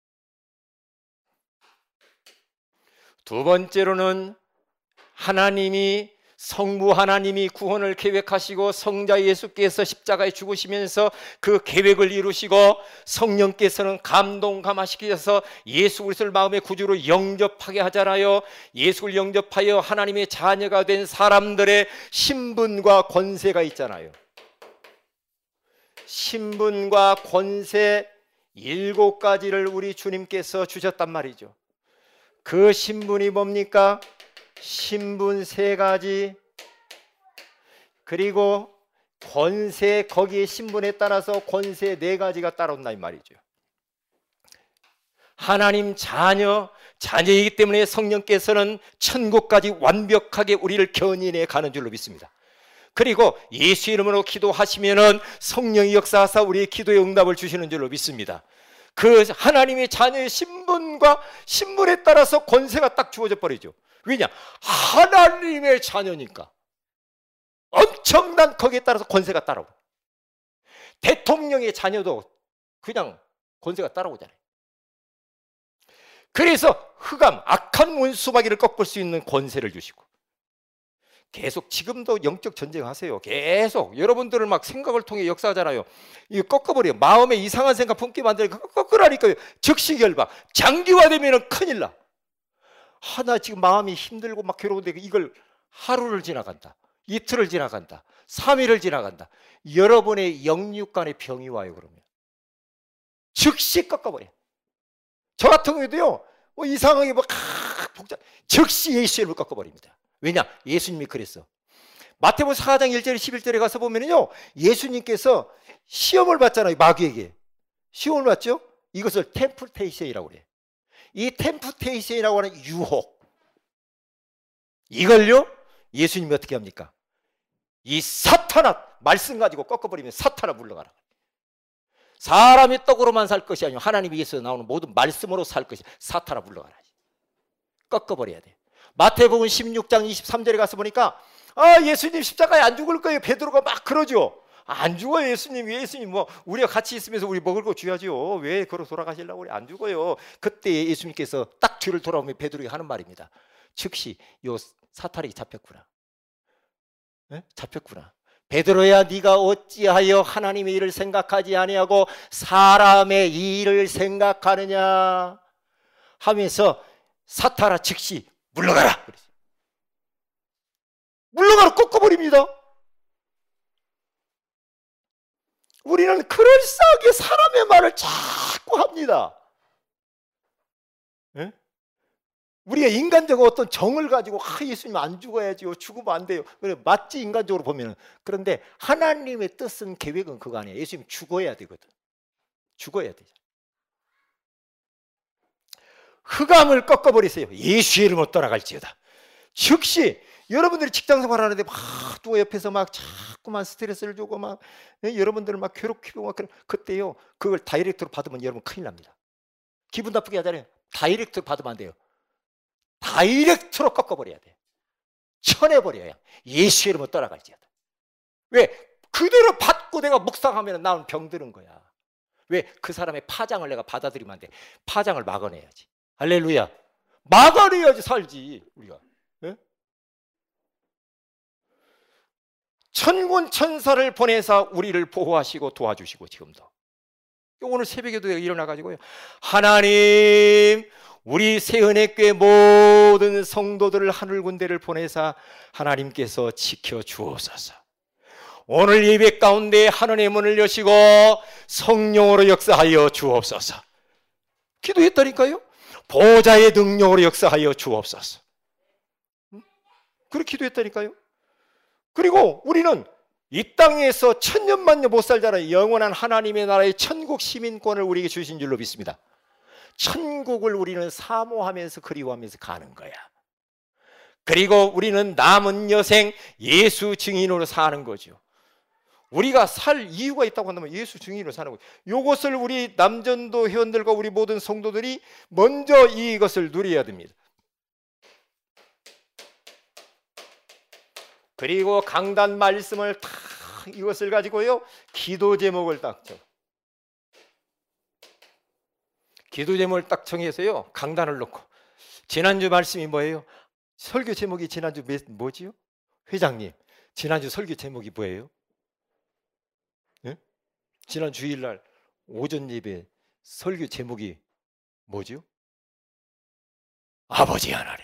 두 번째로는 하나님이 성부 하나님이 구원을 계획하시고 성자 예수께서 십자가에 죽으시면서 그 계획을 이루시고 성령께서는 감동 감화시키셔서 예수 그리스도를 마음의 구주로 영접하게 하잖아요. 예수를 영접하여 하나님의 자녀가 된 사람들의 신분과 권세가 있잖아요. 신분과 권세 일곱 가지를 우리 주님께서 주셨단 말이죠. 그 신분이 뭡니까? 신분 세 가지, 그리고 권세, 거기에 신분에 따라서 권세 네 가지가 따라온다 이 말이죠. 하나님 자녀, 자녀이기 때문에 성령께서는 천국까지 완벽하게 우리를 견인해 가는 줄로 믿습니다. 그리고 예수 이름으로 기도하시면은 성령이 역사하사 우리의 기도의 응답을 주시는 줄로 믿습니다. 그 하나님의 자녀의 신분과 신분에 따라서 권세가 딱 주어져 버리죠. 왜냐? 하나님의 자녀니까 엄청난 거기에 따라서 권세가 따라오고, 대통령의 자녀도 그냥 권세가 따라오잖아요. 그래서 흑암, 악한 원수마귀를 꺾을 수 있는 권세를 주시고, 계속 지금도 영적 전쟁하세요. 계속 여러분들을 막 생각을 통해 역사하잖아요. 이거 꺾어버려요. 마음에 이상한 생각 품게 만들니까 꺾으라니까요. 즉시 결박, 장기화되면 큰일 나. 하나 지금 마음이 힘들고 막 괴로운데 이걸 하루를 지나간다, 이틀을 지나간다, 삼 일을 지나간다, 여러분의 영육간에 병이 와요. 그러면 즉시 꺾어버려. 저 같은 경우에도요, 뭐 이상하게 뭐 복잡, 즉시 예수 이름을 꺾어버립니다. 왜냐? 예수님이 그랬어. 마태복음 사 장 일 절 십일 절에 가서 보면요, 예수님께서 시험을 받잖아요. 마귀에게 시험을 받죠. 이것을 템프테이션이라고 그래. 이 템프테이션이라고 하는 유혹, 이걸요 예수님이 어떻게 합니까? 이 사탄아, 말씀 가지고 꺾어버리면 사탄아 물러가라. 사람이 떡으로만 살 것이 아니고 하나님이 예수에서 나오는 모든 말씀으로 살 것이, 사탄아 물러가라. 꺾어버려야 돼. 마태복음 십육 장 이십삼 절에 가서 보니까 아, 예수님 십자가에 안 죽을 거예요. 베드로가 막 그러죠. 안 죽어요. 예수님, 예수님 뭐 우리가 같이 있으면서 우리 먹을 거 줘야죠. 왜 걸어 돌아가시려고 그래? 안 죽어요. 그때 예수님께서 딱 뒤를 돌아오면 베드로가 하는 말입니다. 즉시 요 사탄이 잡혔구나. 네? 잡혔구나. 베드로야, 네가 어찌하여 하나님의 일을 생각하지 아니하고 사람의 일을 생각하느냐 하면서 사탄아 즉시 물러가라. 물러가라, 꺾어버립니다. 우리는 그럴싸하게 사람의 말을 자꾸 합니다. 네? 우리가 인간적으로 어떤 정을 가지고 아, 예수님 안 죽어야지요. 죽으면 안 돼요. 그래 맞지 인간적으로 보면은. 그런데 하나님의 뜻은 계획은 그거 아니에요. 예수님 죽어야 되거든. 죽어야 되죠. 흑암을 꺾어버리세요. 예수의 이름으로 떠나갈지어다. 즉시 여러분들이 직장 생활하는데 막 누가 옆에서 막 자꾸만 스트레스를 주고 막 예, 여러분들을 막 괴롭히고 막 그런 그때요. 그걸 다이렉트로 받으면 여러분 큰일 납니다. 기분 나쁘게 하잖아요. 다이렉트로 받으면 안 돼요. 다이렉트로 꺾어버려야 돼. 쳐내버려야 예수의 이름으로 떠나갈지어다. 왜? 그대로 받고 내가 묵상하면 나는 병드는 거야. 왜? 그 사람의 파장을 내가 받아들이면 안 돼. 파장을 막아내야지. 할렐루야. 막아내야지 살지 우리가. 네? 천군 천사를 보내사 우리를 보호하시고 도와주시고 지금도 오늘 새벽에도 일어나가지고요. 하나님 우리 새은혜교회 모든 성도들을 하늘 군대를 보내사 하나님께서 지켜주옵소서. 오늘 예배 가운데 하늘의 문을 여시고 성령으로 역사하여 주옵소서. 기도했다니까요. 보좌의 능력으로 역사하여 주옵소서. 그렇게 기도했다니까요. 그리고 우리는 이 땅에서 천년만년 못 살잖아요. 영원한 하나님의 나라의 천국 시민권을 우리에게 주신 줄로 믿습니다. 천국을 우리는 사모하면서 그리워하면서 가는 거야. 그리고 우리는 남은 여생 예수 증인으로 사는 거죠. 우리가 살 이유가 있다고 한다면 예수 증인으로 사는 거예요. 이것을 우리 남전도 회원들과 우리 모든 성도들이 먼저 이것을 누려야 됩니다. 그리고 강단 말씀을 다 이것을 가지고요. 기도 제목을 딱 정. 기도 제목을 딱 정해서요. 강단을 놓고. 지난주 말씀이 뭐예요? 설교 제목이 지난주 뭐지요? 회장님, 지난주 설교 제목이 뭐예요? 네? 지난 주일날 오전 예배 설교 제목이 뭐죠? 아버지 하나님.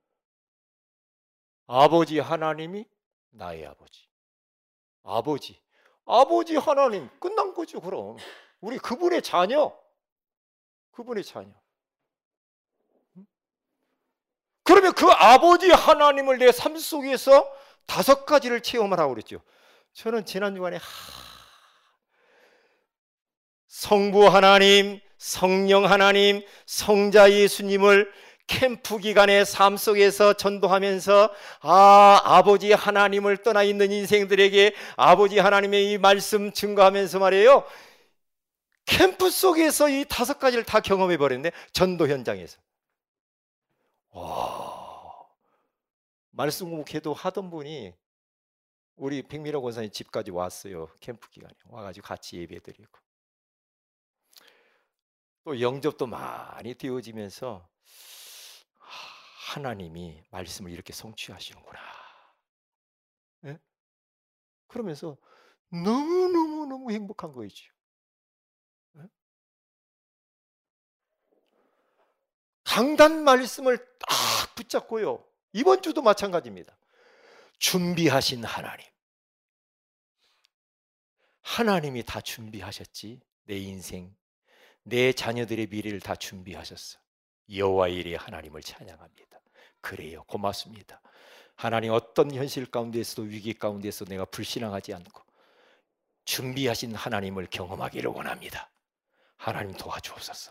아버지 하나님이 나의 아버지. 아버지. 아버지 하나님. 끝난 거죠, 그럼. 우리 그분의 자녀. 그분의 자녀. 그러면 그 아버지 하나님을 내 삶 속에서 다섯 가지를 체험을 하고 그랬죠. 저는 지난 주간에 하... 성부 하나님, 성령 하나님, 성자 예수님을 캠프 기간의 삶 속에서 전도하면서 아 아버지 하나님을 떠나 있는 인생들에게 아버지 하나님의 이 말씀 증거하면서 말이에요. 캠프 속에서 이 다섯 가지를 다 경험해 버렸네. 전도 현장에서. 와, 말씀 공부회도 하던 분이 우리 백미라 권사님 집까지 왔어요. 캠프 기간에 와가지고 같이 예배드리고 또 영접도 많이 되어지면서 하나님이 말씀을 이렇게 성취하시는구나. 네? 그러면서 너무너무너무 행복한 거이죠. 네? 강단 말씀을 딱 붙잡고요. 이번 주도 마찬가지입니다. 준비하신 하나님. 하나님이 다 준비하셨지. 내 인생, 내 자녀들의 미래를 다 준비하셨어. 여호와 이레 하나님을 찬양합니다. 그래요. 고맙습니다. 하나님 어떤 현실 가운데서도 위기 가운데서 내가 불신앙하지 않고 준비하신 하나님을 경험하기를 원합니다. 하나님 도와주옵소서.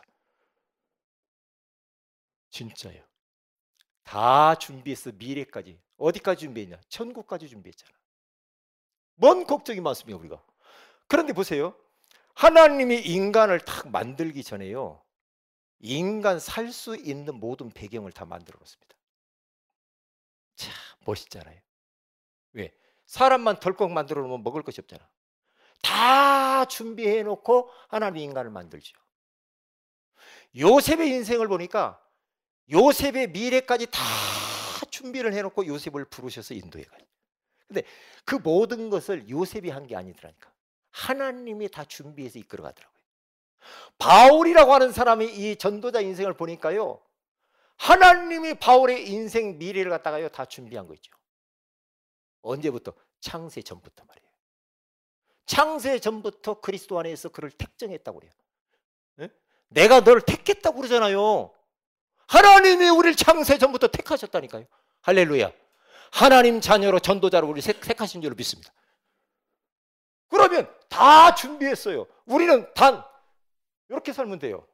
진짜요. 다 준비해서 미래까지. 어디까지 준비했냐? 천국까지 준비했잖아. 뭔 걱정이 많습니까 우리가. 그런데 보세요. 하나님이 인간을 딱 만들기 전에요. 인간 살 수 있는 모든 배경을 다 만들어 놓습니다. 참 멋있잖아요. 왜? 사람만 덜컥 만들어 놓으면 먹을 것이 없잖아. 다 준비해 놓고 하나님 인간을 만들죠. 요셉의 인생을 보니까 요셉의 미래까지 다 준비를 해 놓고 요셉을 부르셔서 인도해 가요. 근데 그 모든 것을 요셉이 한 게 아니더라니까. 하나님이 다 준비해서 이끌어 가더라고요. 바울이라고 하는 사람이 이 전도자 인생을 보니까요. 하나님이 바울의 인생 미래를 갖다가요 다 준비한 거 있죠. 언제부터? 창세 전부터 말이에요. 창세 전부터 그리스도 안에서 그를 택정했다고 그래요. 네? 내가 너를 택했다고 그러잖아요. 하나님이 우리를 창세 전부터 택하셨다니까요. 할렐루야. 하나님 자녀로 전도자로 우리를 택하신 줄로 믿습니다. 그러면 다 준비했어요. 우리는 단 이렇게 살면 돼요.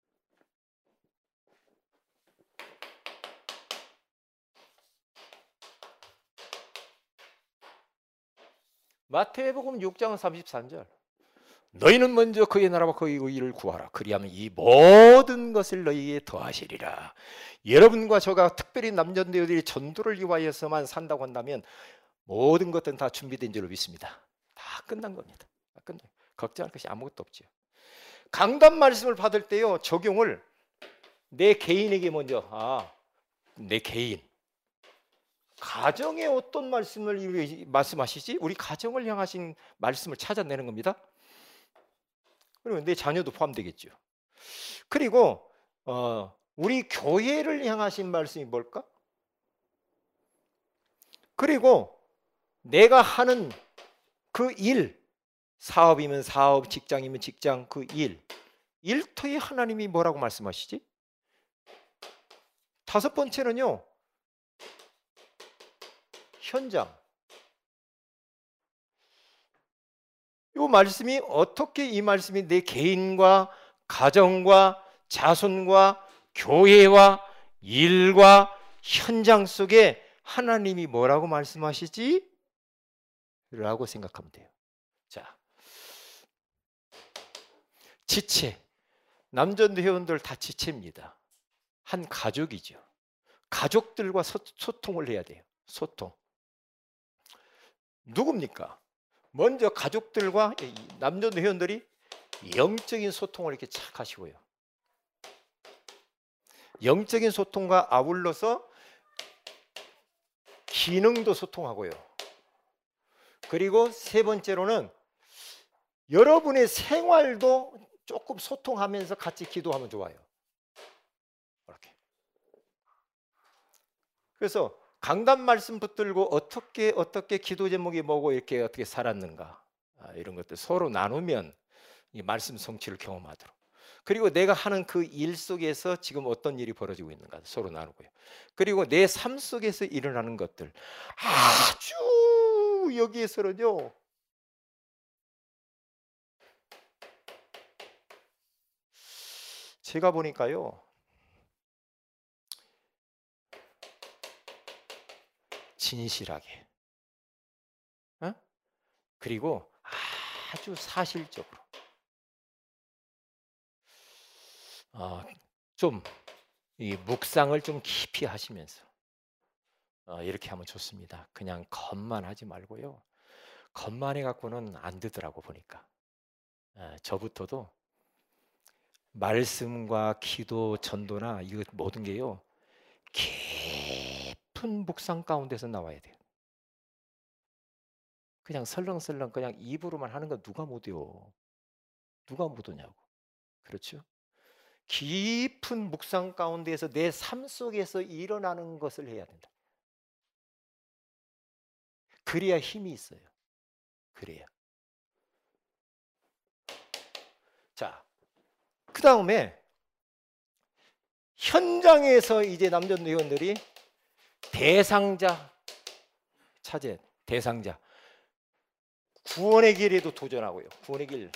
마태복음 육 장 삼십삼 절. 너희는 먼저 그의 나라와 그의 의를 구하라. 그리하면 이 모든 것을 너희에게 더하시리라. 여러분과 저가 특별히 남전도들이 전도를 위하여서만 산다고 한다면 모든 것들은 다 준비된 줄로 믿습니다. 다 끝난 겁니다. 다 끝난. 걱정할 것이 아무것도 없죠. 강단 말씀을 받을 때요, 적용을 내 개인에게 먼저, 아, 내 개인. 가정에 어떤 말씀을 말씀하시지? 우리 가정을 향하신 말씀을 찾아내는 겁니다. 그리고 내 자녀도 포함되겠죠. 그리고 어, 우리 교회를 향하신 말씀이 뭘까? 그리고 내가 하는 그 일, 사업이면 사업, 직장이면 직장, 그 일, 일터에 하나님이 뭐라고 말씀하시지? 다섯 번째는요, 현장. 이 말씀이 어떻게 이 말씀이 내 개인과 가정과 자손과 교회와 일과 현장 속에 하나님이 뭐라고 말씀하시지? 라고 생각하면 돼요. 자, 지체. 남전도 회원들 다 지체입니다. 한 가족이죠. 가족들과 소, 소통을 해야 돼요. 소통. 누굽니까? 먼저 가족들과 남전도 회원들이 영적인 소통을 이렇게 착 하시고요. 영적인 소통과 아울러서 기능도 소통하고요. 그리고 세 번째로는 여러분의 생활도 조금 소통하면서 같이 기도하면 좋아요. 이렇게. 그래서 강단 말씀 붙들고 어떻게 어떻게 기도 제목이 뭐고 이렇게 어떻게 살았는가, 아, 이런 것들 서로 나누면 이 말씀 성취를 경험하도록. 그리고 내가 하는 그 일 속에서 지금 어떤 일이 벌어지고 있는가 서로 나누고요. 그리고 내 삶 속에서 일어나는 것들 아주 여기에서는요, 제가 보니까요, 진실하게, 어? 그리고 아주 사실적으로, 어, 좀 이 묵상을 좀 깊이 하시면서 어, 이렇게 하면 좋습니다. 그냥 겉만 하지 말고요. 겉만 해갖고는 안 되더라고 보니까. 어, 저부터도 말씀과 기도, 전도나 이거 모든 게요, 깊은 묵상 가운데서 나와야 돼요. 그냥 설렁설렁 그냥 입으로만 하는 건 누가 못해요. 누가 못하냐고. 그렇죠? 깊은 묵상 가운데에서 내 삶 속에서 일어나는 것을 해야 된다. 그래야 힘이 있어요. 그래야. 자, 그 다음에 현장에서 이제 남전도 회원들이 대상자 차지해. 대상자. 구원의 길에도 도전하고요. 구원의 길.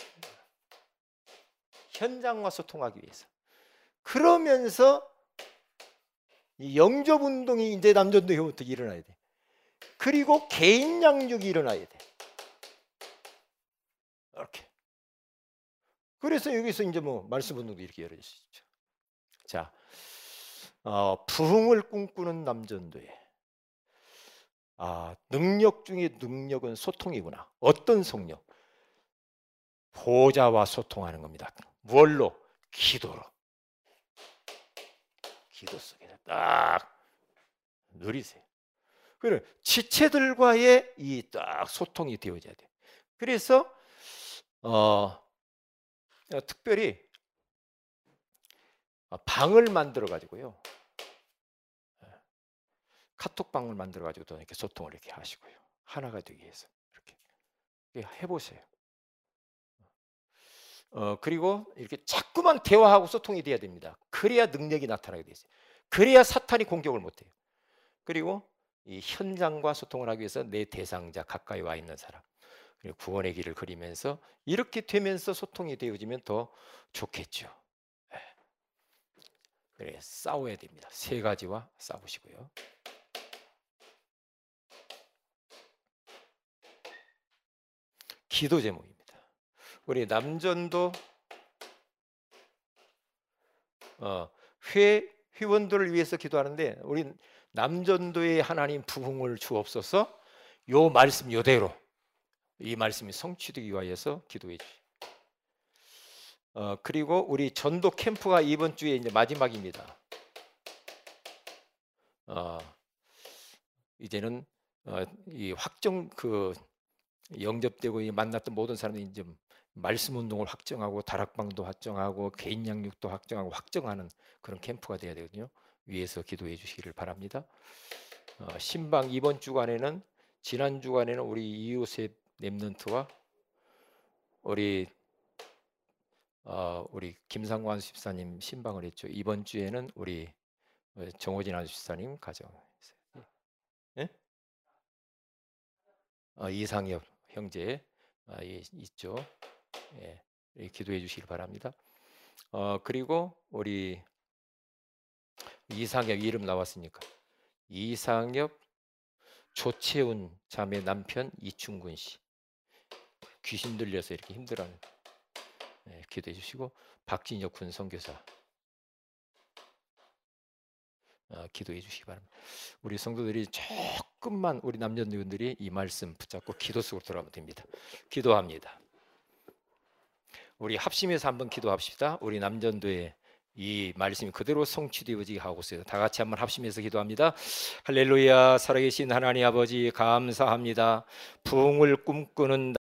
현장과 소통하기 위해서. 그러면서 이 영접 운동이 이제 남전도 회원부터 일어나야 돼. 그리고 개인 양육이 일어나야 돼. 이렇게. 그래서 여기서 이제 뭐 말씀 운동도 이렇게 열어지죠. 자, 어, 부흥을 꿈꾸는 남전도회. 아, 능력 중에 능력은 소통이구나. 어떤 성령? 보좌와 소통하는 겁니다. 뭘로? 기도로. 기도 속에서 딱 누리세요. 그래, 지체들과의 이 딱 소통이 되어져야 돼. 그래서 어, 특별히 방을 만들어 가지고요, 카톡방을 만들어 가지고 이렇게 소통을 이렇게 하시고요. 하나가 되기 위해서 이렇게 해보세요. 어, 그리고 이렇게 자꾸만 대화하고 소통이 돼야 됩니다. 그래야 능력이 나타나게 되죠. 그래야 사탄이 공격을 못해요. 그리고 이 현장과 소통을 하기 위해서 내 대상자 가까이 와 있는 사람, 그리고 구원의 길을 그리면서 이렇게 되면서 소통이 되어지면 더 좋겠죠. 예. 그래, 싸워야 됩니다. 세 가지와 싸우시고요. 기도 제목입니다. 우리 남전도 어, 회 회원들을 위해서 기도하는데, 우리 남전도의 하나님 부흥을 주옵소서. 요 말씀 요대로 이 말씀이 성취되기 위하여서 기도해 주시. 어, 그리고 우리 전도 캠프가 이번 주에 이제 마지막입니다. 어, 이제는 어, 이 확정 그 영접되고 이 만났던 모든 사람들이 이제 말씀 운동을 확정하고 다락방도 확정하고 개인 양육도 확정하고 확정하는 그런 캠프가 돼야 되거든요. 위에서 기도해 주시기를 바랍니다. 어, 신방 이번 주간에는, 지난 주간에는 우리 이요셉 랩넌트와 우리 어, 우리 김상관 집사님 신방을 했죠. 이번 주에는 우리 정호진 아주사님 가정. 예? 어, 이상엽 형제 아, 예, 있죠. 예, 기도해 주시길 바랍니다. 어, 그리고 우리 이상엽 이름 나왔으니까 이상엽 조채훈 자매 남편 이충근 씨, 귀신 들려서 이렇게 힘들어하는, 예, 기도해 주시고, 박진혁 군 선교사 어, 기도해 주시기 바랍니다. 우리 성도들이 조금만, 우리 남전도원들이 이 말씀 붙잡고 기도 속으로 들어가면 됩니다. 기도합니다. 우리 합심해서 한번 기도합시다. 우리 남전도의 이 말씀이 그대로 성취되어지게 하고 있어요. 다 같이 한번 합심해서 기도합니다. 할렐루야. 살아계신 하나님 아버지 감사합니다. 부흥을 꿈꾸는